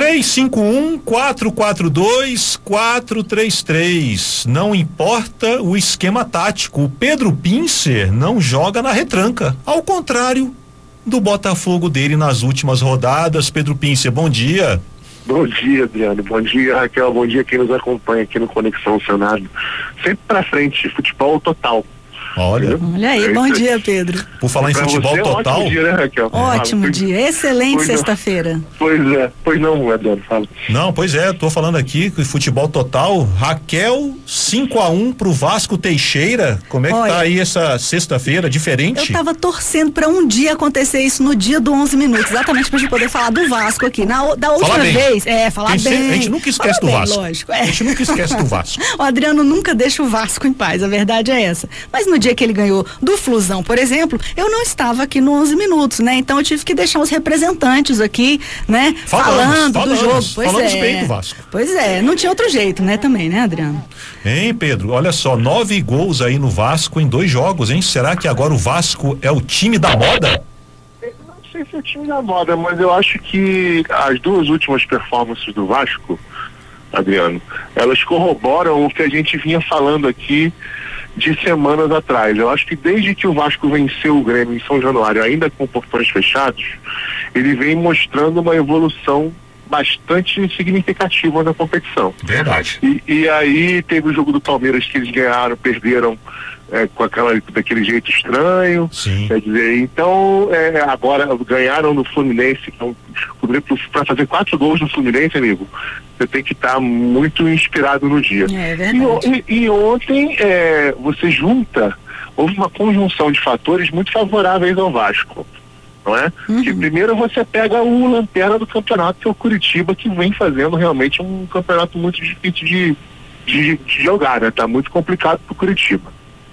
351-442-433. Não importa o esquema tático, o Pedro Pincer não joga na retranca, ao contrário do Botafogo dele nas últimas rodadas. Pedro Pincer, bom dia. Bom dia, Adriano. Bom dia, Raquel. Bom dia quem nos acompanha aqui no Conexão Senado. Sempre pra frente, futebol total. Olha aí, bom dia, Pedro. Por falar em futebol total. Ótimo dia, né, Raquel? Ótimo dia, excelente sexta-feira. Pois não, Adriano, fala. Não, pois é, tô falando aqui que futebol total, Raquel, 5-1 pro Vasco Teixeira. Como é que tá aí essa sexta-feira, diferente? Eu tava torcendo pra um dia acontecer isso no dia do 11 minutos, exatamente pra gente poder falar do Vasco aqui. Da última vez, falar bem. A gente nunca esquece do Vasco. Lógico, A gente nunca esquece do Vasco. O Adriano nunca deixa o Vasco em paz, a verdade é essa. Mas no dia que ele ganhou do Flusão, por exemplo, eu não estava aqui no 11 minutos, né? Então eu tive que deixar os representantes aqui, né? Falando do jogo. Falamos bem do Vasco. Pois é, não tinha outro jeito, né? Também, né, Adriano? Hein, Pedro? Olha só, 9 gols aí no Vasco em 2 jogos, hein? Será que agora o Vasco é o time da moda? Não sei se é o time da moda, mas eu acho que as 2 últimas performances do Vasco, Adriano, elas corroboram o que a gente vinha falando aqui de semanas atrás. Eu acho que desde que o Vasco venceu o Grêmio em São Januário, ainda com portões fechados, ele vem mostrando uma evolução bastante significativa na competição. Verdade. E aí teve o jogo do Palmeiras que eles ganharam, perderam com daquele jeito estranho. Sim. Quer dizer, então agora ganharam no Fluminense, então, para fazer 4 gols no Fluminense, amigo, você tem que estar muito inspirado no dia. É verdade. E ontem você houve uma conjunção de fatores muito favoráveis ao Vasco, não é? Que primeiro você pega o lanterna do campeonato, que é o Curitiba, que vem fazendo realmente um campeonato muito difícil de jogar, né? Tá muito complicado pro Curitiba.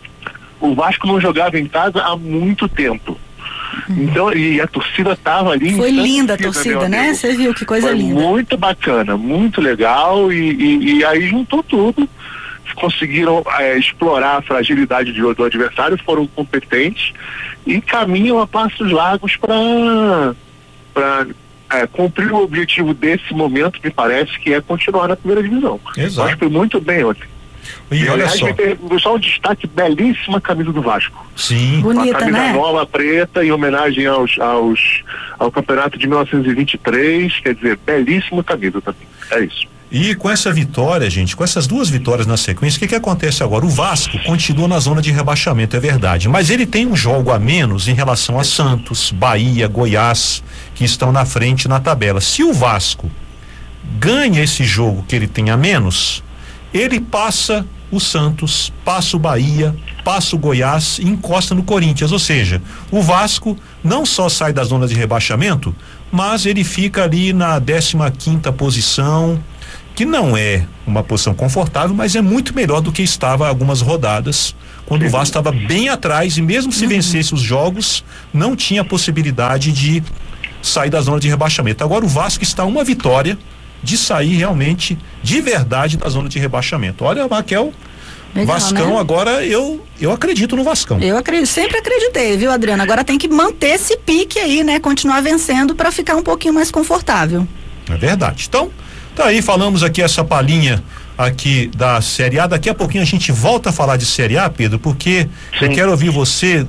O Vasco não jogava em casa há muito tempo. Então, e a torcida tava ali. Foi linda a torcida, né? Você viu que coisa linda. Muito bacana, muito legal, e aí juntou tudo. Conseguiram explorar a fragilidade do adversário, foram competentes e caminham a passos largos para cumprir o objetivo desse momento, me parece, que é continuar na primeira divisão. Exato. Acho que foi muito bem ontem. E olha só um destaque, belíssima camisa do Vasco. Sim. Bonita, uma camisa né? nova, preta, em homenagem ao campeonato de 1923, quer dizer, belíssima camisa também. É isso. E com essa vitória, gente, com essas 2 vitórias na sequência, o que acontece agora? O Vasco continua na zona de rebaixamento, é verdade, mas ele tem um jogo a menos em relação a Santos, Bahia, Goiás, que estão na frente na tabela. Se o Vasco ganha esse jogo que ele tem a menos, ele passa o Santos, passa o Bahia, passa o Goiás e encosta no Corinthians, ou seja, o Vasco não só sai da zona de rebaixamento, mas ele fica ali na 15ª posição, que não é uma posição confortável, mas é muito melhor do que estava algumas rodadas, quando o Vasco estava bem atrás, e mesmo se vencesse os jogos, não tinha possibilidade de sair da zona de rebaixamento. Agora o Vasco está uma vitória de sair realmente, de verdade, da zona de rebaixamento. Olha, Raquel, legal, Vascão, né? Agora eu acredito no Vascão. Sempre acreditei, viu, Adriano? Agora tem que manter esse pique aí, né? Continuar vencendo para ficar um pouquinho mais confortável. É verdade. Então, tá aí, falamos aqui essa palhinha aqui da Série A. Daqui a pouquinho a gente volta a falar de Série A, Pedro, porque eu quero ouvir você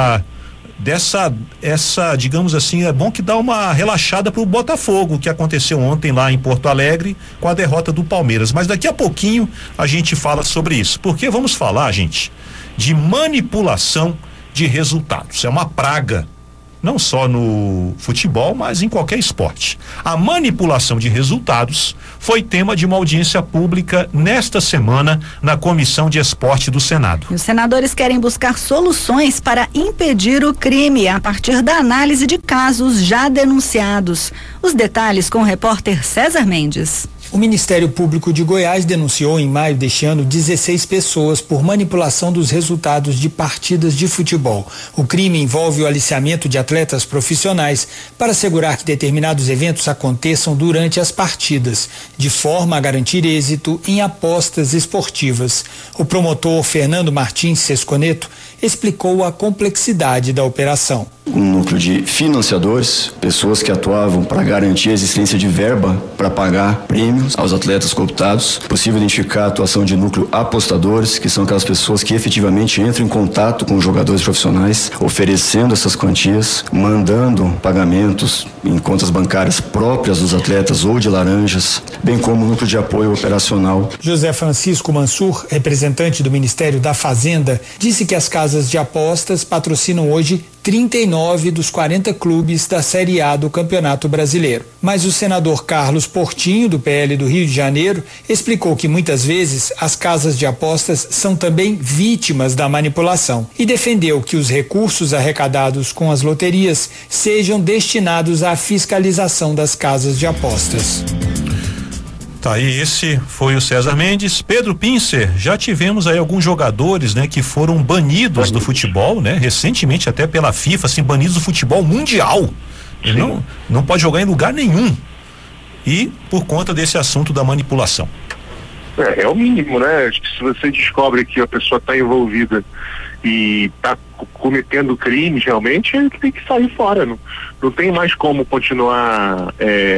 digamos assim, é bom que dá uma relaxada pro Botafogo, que aconteceu ontem lá em Porto Alegre com a derrota do Palmeiras, mas daqui a pouquinho a gente fala sobre isso, porque vamos falar, gente, de manipulação de resultados. É uma praga, não só no futebol, mas em qualquer esporte. A manipulação de resultados foi tema de uma audiência pública nesta semana na Comissão de Esporte do Senado. Os senadores querem buscar soluções para impedir o crime a partir da análise de casos já denunciados. Os detalhes com o repórter César Mendes. O Ministério Público de Goiás denunciou em maio deste ano 16 pessoas por manipulação dos resultados de partidas de futebol. O crime envolve o aliciamento de atletas profissionais para assegurar que determinados eventos aconteçam durante as partidas, de forma a garantir êxito em apostas esportivas. O promotor Fernando Martins Sesconeto explicou a complexidade da operação. um núcleo de financiadores, pessoas que atuavam para garantir a existência de verba para pagar prêmios aos atletas cooptados. Possível identificar a atuação de núcleo apostadores, que são aquelas pessoas que efetivamente entram em contato com os jogadores profissionais, oferecendo essas quantias, mandando pagamentos em contas bancárias próprias dos atletas ou de laranjas, bem como o núcleo de apoio operacional. José Francisco Mansur, representante do Ministério da Fazenda, disse que as casas de apostas patrocinam hoje 39 dos 40 clubes da Série A do Campeonato Brasileiro. Mas o senador Carlos Portinho, do PL do Rio de Janeiro, explicou que muitas vezes as casas de apostas são também vítimas da manipulação e defendeu que os recursos arrecadados com as loterias sejam destinados à fiscalização das casas de apostas. Tá aí, esse foi o César Mendes. Pedro Pincer, já tivemos aí alguns jogadores, né, que foram banidos do futebol, né, recentemente até pela FIFA, assim, banidos do futebol mundial. Ele não pode jogar em lugar nenhum. E por conta desse assunto da manipulação. É o mínimo, né? Acho que se você descobre que a pessoa está envolvida e está cometendo crimes, realmente, ele tem que sair fora. Não tem mais como continuar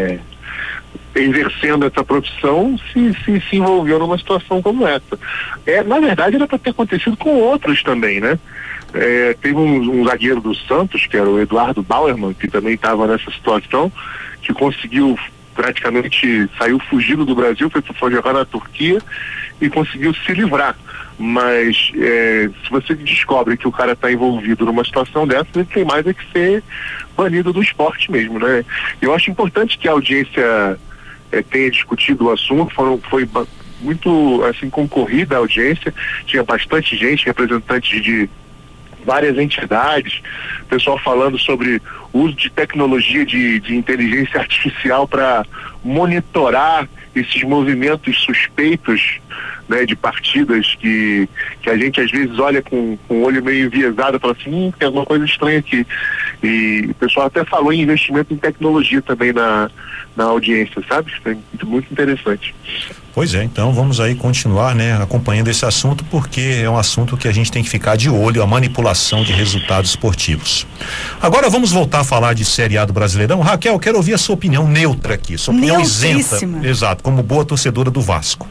exercendo essa profissão se envolveu numa situação como essa. Na verdade, era para ter acontecido com outros também, né? Teve um zagueiro do Santos, que era o Eduardo Bauerman, que também estava nessa situação, que conseguiu praticamente, saiu fugido do Brasil, foi jogar na Turquia e conseguiu se livrar. Mas se você descobre que o cara está envolvido numa situação dessa, ele tem mais que ser banido do esporte mesmo, né? Eu acho importante que a audiência tenha discutido o assunto. Foi muito assim concorrida a audiência, tinha bastante gente, representantes de várias entidades, pessoal falando sobre o uso de tecnologia de inteligência artificial para monitorar esses movimentos suspeitos, né, de partidas que a gente às vezes olha com o olho meio enviesado e fala assim, tem alguma coisa estranha aqui. E o pessoal até falou em investimento em tecnologia também na audiência, sabe? Foi muito interessante. Pois é, então vamos aí continuar, né, acompanhando esse assunto, porque é um assunto que a gente tem que ficar de olho, a manipulação de resultados esportivos. Agora vamos voltar a falar de Série A do Brasileirão. Raquel, eu quero ouvir a sua opinião neutra aqui, sua opinião isenta. Exato, como boa torcedora do Vasco.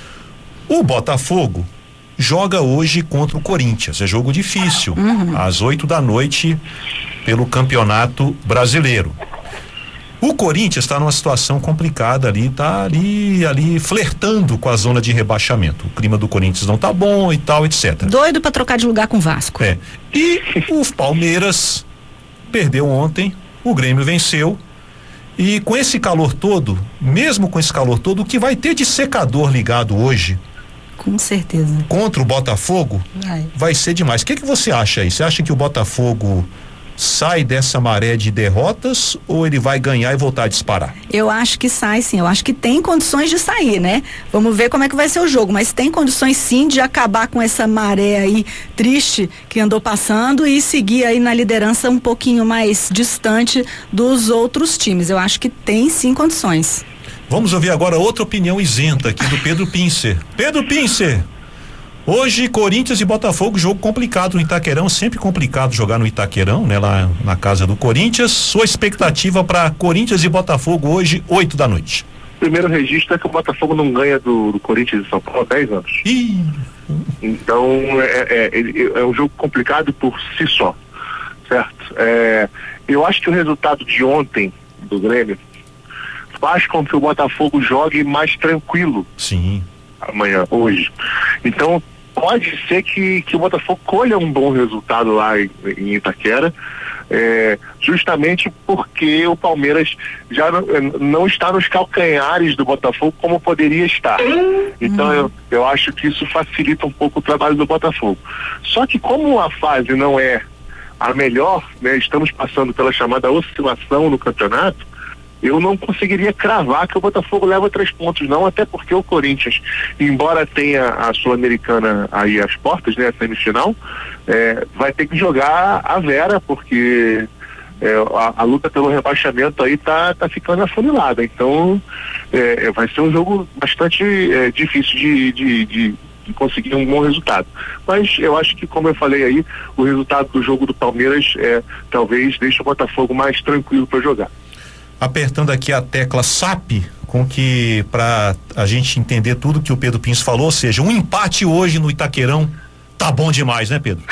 O Botafogo joga hoje contra o Corinthians, é jogo difícil, às 20h pelo Campeonato Brasileiro. O Corinthians está numa situação complicada ali, tá ali flertando com a zona de rebaixamento. O clima do Corinthians não tá bom e tal, etc. Doido para trocar de lugar com o Vasco. E o Palmeiras perdeu ontem, o Grêmio venceu. E com esse calor todo, mesmo com esse calor todo, o que vai ter de secador ligado hoje, com certeza, contra o Botafogo, vai ser demais. O que você acha aí? Você acha que o Botafogo sai dessa maré de derrotas ou ele vai ganhar e voltar a disparar? Eu acho que sai, sim. Eu acho que tem condições de sair, né? Vamos ver como é que vai ser o jogo, mas tem condições, sim, de acabar com essa maré aí triste que andou passando e seguir aí na liderança um pouquinho mais distante dos outros times. Eu acho que tem, sim, condições. Vamos ouvir agora outra opinião isenta aqui do Pedro Pincer. Pedro Pincer, hoje Corinthians e Botafogo, jogo complicado no Itaquerão, sempre complicado jogar no Itaquerão, né, lá na casa do Corinthians. Sua expectativa para Corinthians e Botafogo hoje, 20h. Primeiro registro é que o Botafogo não ganha do Corinthians de São Paulo há 10 anos. Então é um jogo complicado por si só, certo? Eu acho que o resultado de ontem do Grêmio faz com que o Botafogo jogue mais tranquilo. Sim. Hoje. Então pode ser que o Botafogo colha um bom resultado lá em Itaquera, justamente porque o Palmeiras já não está nos calcanhares do Botafogo como poderia estar. Então eu acho que isso facilita um pouco o trabalho do Botafogo. Só que como a fase não é a melhor, né, estamos passando pela chamada oscilação no campeonato, eu não conseguiria cravar que o Botafogo leva 3 pontos, não, até porque o Corinthians, embora tenha a Sul-Americana aí às portas, né, a semifinal, vai ter que jogar a Vera, porque a luta pelo rebaixamento aí tá ficando afunilada. Então vai ser um jogo bastante difícil de conseguir um bom resultado. Mas eu acho que, como eu falei aí, o resultado do jogo do Palmeiras talvez deixe o Botafogo mais tranquilo para jogar. Apertando aqui a tecla SAP, com que para a gente entender tudo que o Pedro Pinso falou, ou seja, um empate hoje no Itaquerão tá bom demais, né, Pedro?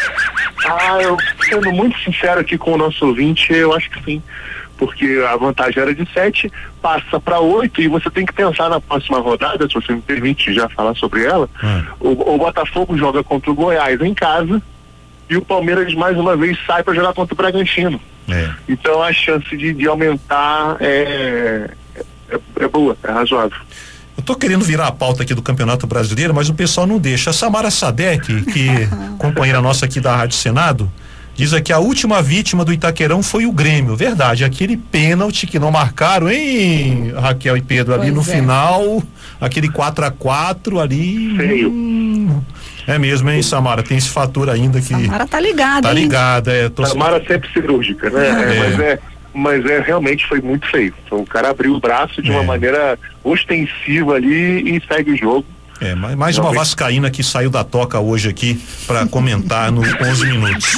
Eu sendo muito sincero aqui com o nosso ouvinte, eu acho que sim, porque a vantagem era de 7, passa para 8 e você tem que pensar na próxima rodada, se você me permite já falar sobre ela. O Botafogo joga contra o Goiás em casa e o Palmeiras mais uma vez sai para jogar contra o Bragantino. Então a chance de aumentar é boa, é razoável. Eu tô querendo virar a pauta aqui do Campeonato Brasileiro, mas o pessoal não deixa. A Samara Sadek, que companheira nossa aqui da Rádio Senado, diz aqui: a última vítima do Itaquerão foi o Grêmio. Verdade, aquele pênalti que não marcaram, hein, Raquel e Pedro, ali no final, aquele 4-4 ali. Feio. É mesmo, hein, Samara? Tem esse fator ainda que. Samara tá ligada. Tá ligada, Samara sempre cirúrgica, né? Mas realmente foi muito feio. Então, o cara abriu o braço de uma maneira ostensiva ali e segue o jogo. Mais uma vascaína que saiu da toca hoje aqui para comentar no 11 minutos.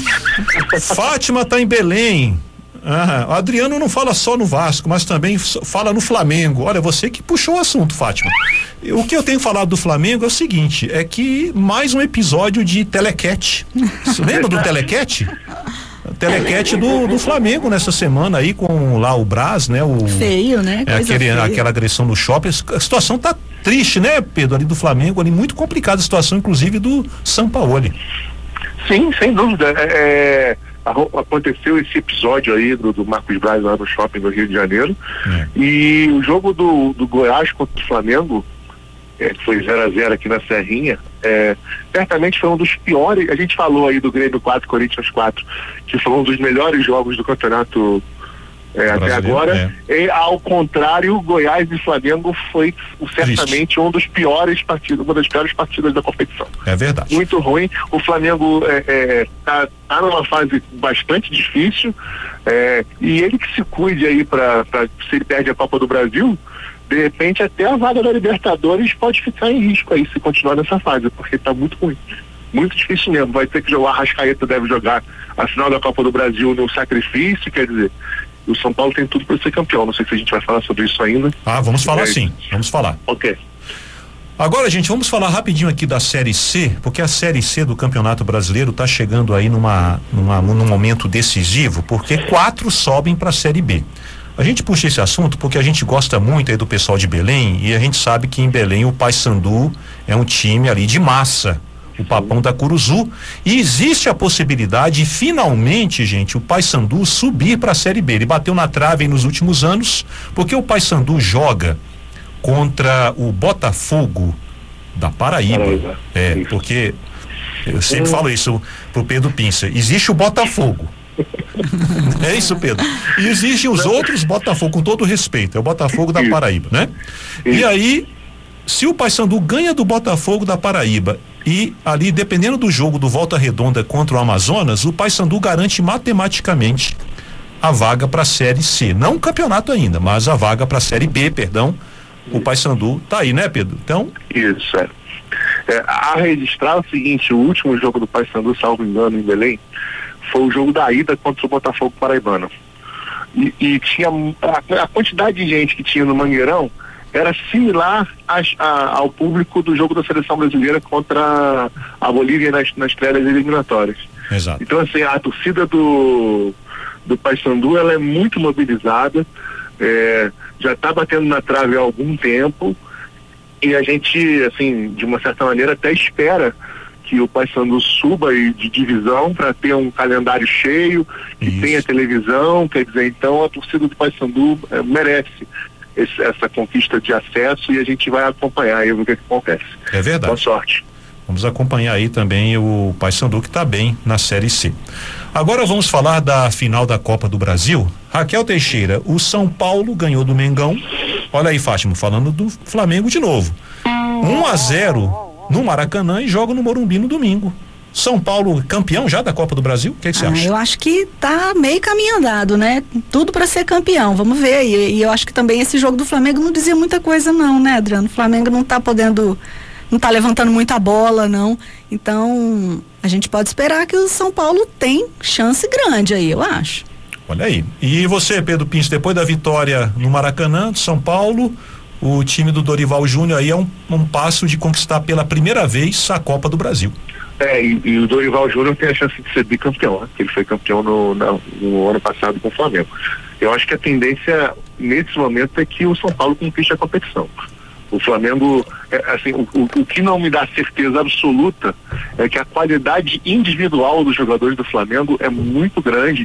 Fátima tá em Belém. O Adriano não fala só no Vasco, mas também fala no Flamengo. Olha, você que puxou o assunto, Fátima. O que eu tenho falado do Flamengo é o seguinte, é que mais um episódio de Telecat. Você lembra do Telecat? Telecat do Flamengo nessa semana aí com lá o Brás, né? Feio, né? Aquela agressão no shopping. A situação tá triste, né, Pedro, ali do Flamengo, ali muito complicada a situação, inclusive do Sampaoli. Sim, sem dúvida. Aconteceu esse episódio aí do Marcos Braz lá no shopping do Rio de Janeiro. E o jogo do Goiás contra o Flamengo, que foi 0-0 aqui na Serrinha, certamente foi um dos piores. A gente falou aí do Grêmio 4, Corinthians 4, que foi um dos melhores jogos do campeonato até agora. Ao contrário, Goiás e Flamengo foi certamente uma das piores partidas da competição. É verdade. Muito ruim. O Flamengo tá numa fase bastante difícil, e ele que se cuide aí se ele perde a Copa do Brasil, de repente até a vaga da Libertadores pode ficar em risco aí se continuar nessa fase, porque tá muito ruim. Muito difícil mesmo. Vai ter que jogar, a Arrascaeta deve jogar a final da Copa do Brasil no sacrifício, quer dizer, o São Paulo tem tudo para ser campeão. Não sei se a gente vai falar sobre isso ainda. Vamos falar sim, vamos falar. Ok. Agora, gente, vamos falar rapidinho aqui da Série C, porque a Série C do Campeonato Brasileiro está chegando aí num momento decisivo, porque 4 sobem para a Série B. A gente puxa esse assunto porque a gente gosta muito aí do pessoal de Belém e a gente sabe que em Belém o Paysandu é um time ali de massa, o Papão da Curuzu, e existe a possibilidade, finalmente, gente, o Paysandu subir para a Série B. Ele bateu na trave aí nos últimos anos, porque o Paysandu joga contra o Botafogo da Paraíba. Porque eu sempre falo isso pro Pedro Pinça, existe o Botafogo. É isso, Pedro. E existem os outros Botafogo, com todo respeito, é o Botafogo da Paraíba, né? E aí, se o Paysandu ganha do Botafogo da Paraíba e ali, dependendo do jogo do Volta Redonda contra o Amazonas, o Paysandu garante matematicamente a vaga para a Série C. Não o campeonato ainda, mas a vaga para a Série B, perdão. O Paysandu tá aí, né, Pedro? Então. Isso, a registrar o seguinte: o último jogo do Paysandu, salvo engano, em Belém, foi o jogo da ida contra o Botafogo paraibano. E tinha a quantidade de gente que tinha no Mangueirão era similar ao público do jogo da seleção brasileira contra a Bolívia nas estreias eliminatórias. Exato. Então, assim, a torcida do Paysandu, ela é muito mobilizada, já está batendo na trave há algum tempo, e a gente, assim, de uma certa maneira até espera que o Paysandu suba de divisão para ter um calendário cheio, que tenha televisão, quer dizer, então a torcida do Paysandu merece essa conquista de acesso e a gente vai acompanhar aí o que acontece. É verdade. Boa sorte. Vamos acompanhar aí também o Paysandu, que está bem na Série C. Agora vamos falar da final da Copa do Brasil. Raquel Teixeira, o São Paulo ganhou do Mengão. Olha aí, Fátima, falando do Flamengo de novo. 1-0 no Maracanã e joga no Morumbi no domingo. São Paulo campeão já da Copa do Brasil? O que você acha? Eu acho que tá meio caminho andado, né? Tudo para ser campeão, vamos ver aí. E eu acho que também esse jogo do Flamengo não dizia muita coisa não, né, Adriano? O Flamengo não tá podendo tá levantando muita bola, não. Então, a gente pode esperar que o São Paulo tem chance grande aí, eu acho. Olha aí. E você, Pedro Pinto, depois da vitória no Maracanã, do São Paulo, o time do Dorival Júnior aí é um passo de conquistar pela primeira vez a Copa do Brasil. E o Dorival Júnior tem a chance de ser bicampeão, né? Ele foi campeão no ano passado com o Flamengo. Eu acho que a tendência nesse momento é que o São Paulo conquiste a competição. O Flamengo, o que não me dá certeza absoluta é que a qualidade individual dos jogadores do Flamengo é muito grande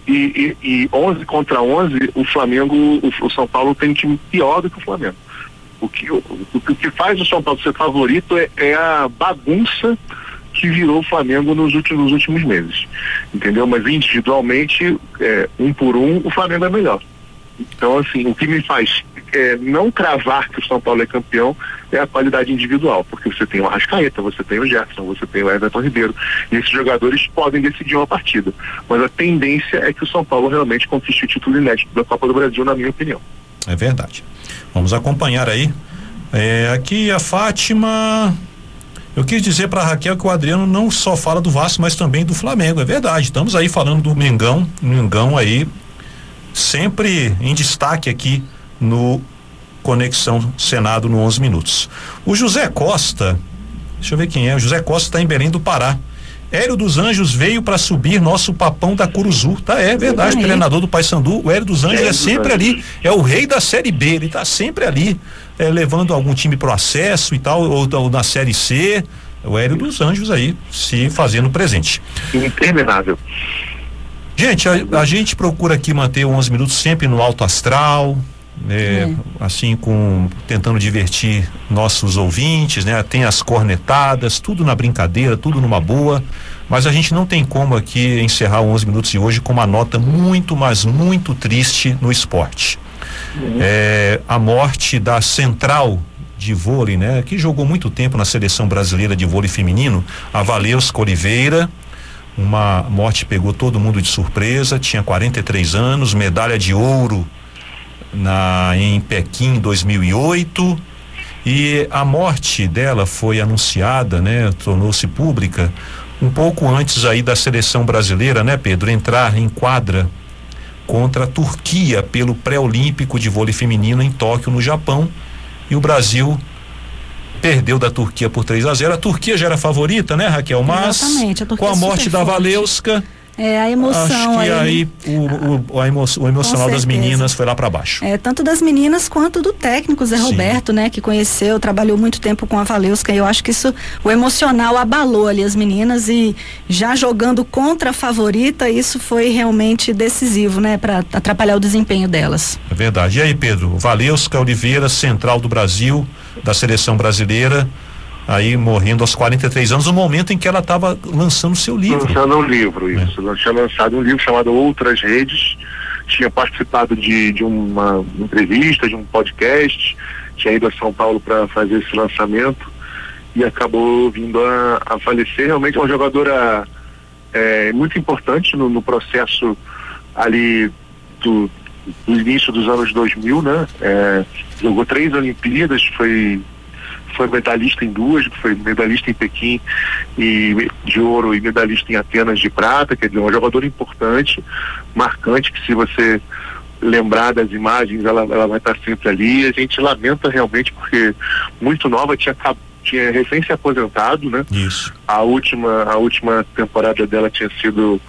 e 11 contra 11 o São Paulo tem um time pior do que o Flamengo. O que faz o São Paulo ser favorito é a bagunça que virou o Flamengo nos últimos meses, entendeu? Mas individualmente, um por um, o Flamengo é melhor. Então, assim, o que me faz não cravar que o São Paulo é campeão é a qualidade individual, porque você tem o Arrascaeta, você tem o Gerson, você tem o Everton Ribeiro, e esses jogadores podem decidir uma partida. Mas a tendência é que o São Paulo realmente conquiste o título inédito da Copa do Brasil, na minha opinião. É verdade. Vamos acompanhar aí. Aqui a Fátima... Eu quis dizer para Raquel que o Adriano não só fala do Vasco, mas também do Flamengo. É verdade. Estamos aí falando do Mengão. Mengão aí sempre em destaque aqui no Conexão Senado no 11 Minutos. O José Costa, deixa eu ver quem é. O José Costa está em Belém do Pará. Hélio dos Anjos veio para subir nosso papão da Curuzu. É verdade, o treinador do Paysandu, o Hélio dos Anjos é sempre ali, é o rei da Série B, ele tá sempre ali, levando algum time pro acesso e tal, ou na Série C, o Hélio dos Anjos aí, se fazendo presente. Interminável. Gente, a gente procura aqui manter 11 Minutos sempre no alto astral, assim, tentando divertir nossos ouvintes, né? Tem as cornetadas, tudo na brincadeira, tudo numa boa, mas a gente não tem como aqui encerrar 11 Minutos de hoje com uma nota muito, mas muito triste no esporte. A morte da central de vôlei, né? Que jogou muito tempo na seleção brasileira de vôlei feminino, a Valeuska Oliveira. Uma morte pegou todo mundo de surpresa, tinha 43 anos, medalha de ouro em Pequim 2008, e a morte dela foi anunciada, né? Tornou-se pública um pouco antes aí da seleção brasileira, né, Pedro, entrar em quadra contra a Turquia pelo pré-olímpico de vôlei feminino em Tóquio, no Japão, e o Brasil perdeu da Turquia por 3-0. A Turquia já era favorita, né, Raquel? Mas exatamente, com a morte da Valeuska, a emoção acho que aí o emocional das meninas foi lá para baixo. Tanto das meninas quanto do técnico Zé Roberto, né, que conheceu, trabalhou muito tempo com a Valeuska, e eu acho que o emocional abalou ali as meninas, e já jogando contra a favorita, isso foi realmente decisivo, né, para atrapalhar o desempenho delas. É verdade. E aí, Pedro, Valeuska Oliveira, central do Brasil, da seleção brasileira, aí morrendo aos 43 anos, no momento em que ela estava lançando seu livro. Lançando um livro, isso. Ela tinha lançado um livro chamado Outras Redes, tinha participado de uma entrevista, de um podcast, tinha ido a São Paulo para fazer esse lançamento e acabou vindo a falecer. Realmente é uma jogadora muito importante no processo ali do início dos anos 2000, né? Jogou 3 Olimpíadas, foi medalhista em 2, foi medalhista em Pequim de ouro e medalhista em Atenas de prata, quer dizer, uma jogadora importante, marcante, que se você lembrar das imagens, ela vai estar sempre ali. A gente lamenta realmente porque muito nova, tinha recém se aposentado, né? Isso. A última temporada dela tinha sido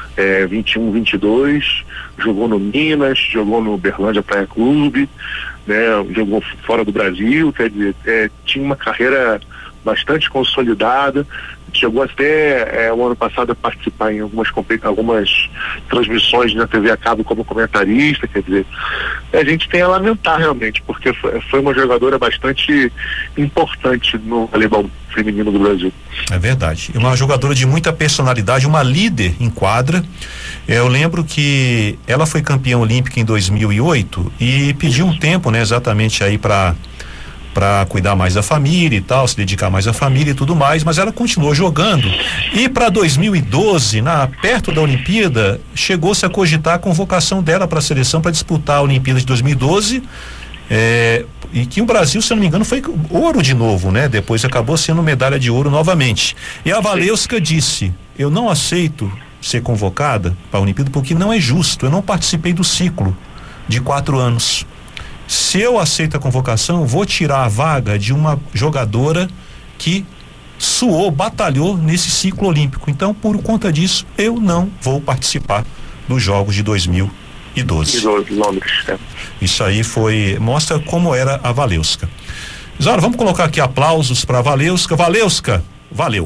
21-22, jogou no Minas, jogou no Uberlândia Praia Clube, né? Jogou fora do Brasil, quer dizer, tinha uma carreira bastante consolidada, chegou até o ano passado a participar em algumas transmissões na TV a cabo como comentarista, quer dizer, a gente tem a lamentar realmente, porque foi uma jogadora bastante importante no voleibol feminino do Brasil. É verdade, uma jogadora de muita personalidade, uma líder em quadra. Eu lembro que ela foi campeã olímpica em 2008 e pediu um tempo, né, exatamente aí para cuidar mais da família e tal, se dedicar mais à família e tudo mais, mas ela continuou jogando. E para 2012, perto da Olimpíada, chegou-se a cogitar a convocação dela para a seleção para disputar a Olimpíada de 2012, E que o Brasil, se eu não me engano, foi ouro de novo, né? Depois acabou sendo medalha de ouro novamente. E a Valeuska disse: eu não aceito ser convocada para a Olimpíada porque não é justo, eu não participei do ciclo de 4 anos. Se eu aceito a convocação, eu vou tirar a vaga de uma jogadora que suou, batalhou nesse ciclo olímpico. Então, por conta disso, eu não vou participar dos Jogos de 2012. Londres, Isso aí mostra como era a Valeuska. Zara, vamos colocar aqui aplausos para a Valeuska. Valeuska, valeu.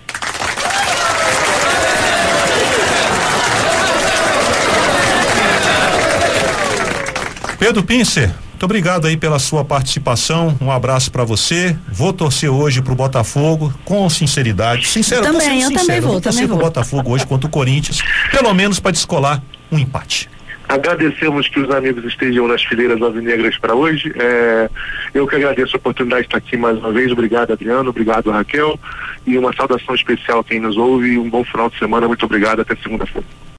Pedro Pincer, muito obrigado aí pela sua participação, um abraço para você. Vou torcer hoje pro Botafogo, com sinceridade. Eu também vou torcer pro Botafogo hoje contra o Corinthians, pelo menos para descolar um empate. Agradecemos que os amigos estejam nas fileiras alvinegras para hoje. Eu que agradeço a oportunidade de estar aqui mais uma vez. Obrigado, Adriano. Obrigado, Raquel. E uma saudação especial a quem nos ouve. Um bom final de semana. Muito obrigado. Até segunda-feira.